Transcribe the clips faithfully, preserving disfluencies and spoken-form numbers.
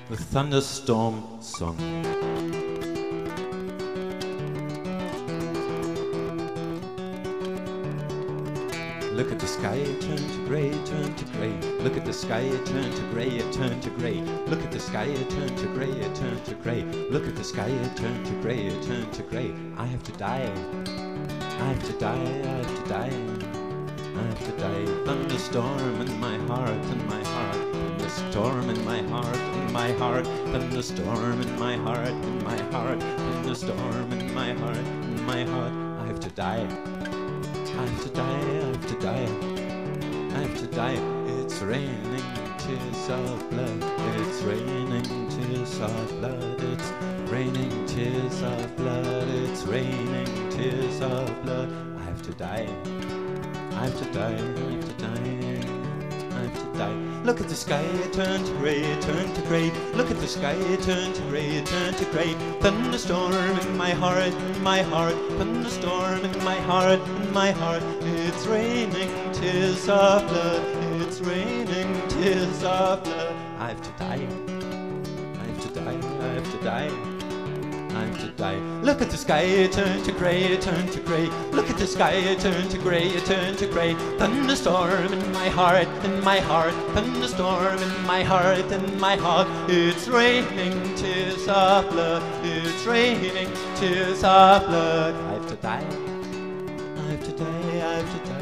The Thunderstorm Song. Look at the sky, it turned to grey, it turned to grey. Look at the sky, it turned to grey, it turned to grey. Look at the sky, it turned to grey, it turned to grey. Look at the sky, it turned to grey, it turned to grey. I have to die. I have to die, I have to die. I have to die. Thunderstorm in my heart, in my heart. Thunderstorm in my heart, in my heart. Thunderstorm in my heart, in my heart. Thunderstorm in my heart, in my heart. I have to die. I have to die, I have to die, I have to die. It's raining tears of blood. It's raining tears of blood. It's raining tears of blood. It's raining tears of blood. I have to die. I have to die, I have to die. I have to die. Look at the sky, it turned to grey, it turned to grey. Look at the sky, it turned to grey, it turned to grey. Thunderstorm in my heart, in my heart. Thunderstorm in my heart, in my heart. It's raining tears of blood. It's raining tears of blood. I have to die. I have to die. I have to die. I have to die. Look at the sky, it turned to grey, it turned to grey. Look at the sky, it turned to grey, it turned to grey. Thunderstorm in my heart, in my heart. Thunderstorm in my heart, in my heart. It's raining tears of blood. It's raining tears of blood. I have to die. I have to die, I have to die.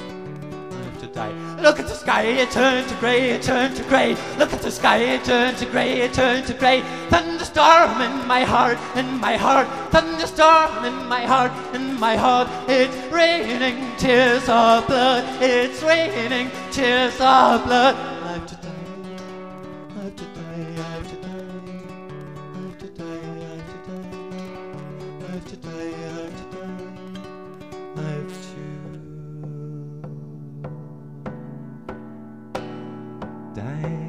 Die. Look at the sky, it turned to grey, it turned to grey. Look at the sky, it turned to grey, it turned to grey. Thunderstorm in my heart, in my heart. Thunderstorm in my heart, in my heart. It's raining tears of blood. It's raining tears of blood. I have to die. I have to die. I have to die. I have to die. I have to die. I have to die. I have to die. I have to. Die.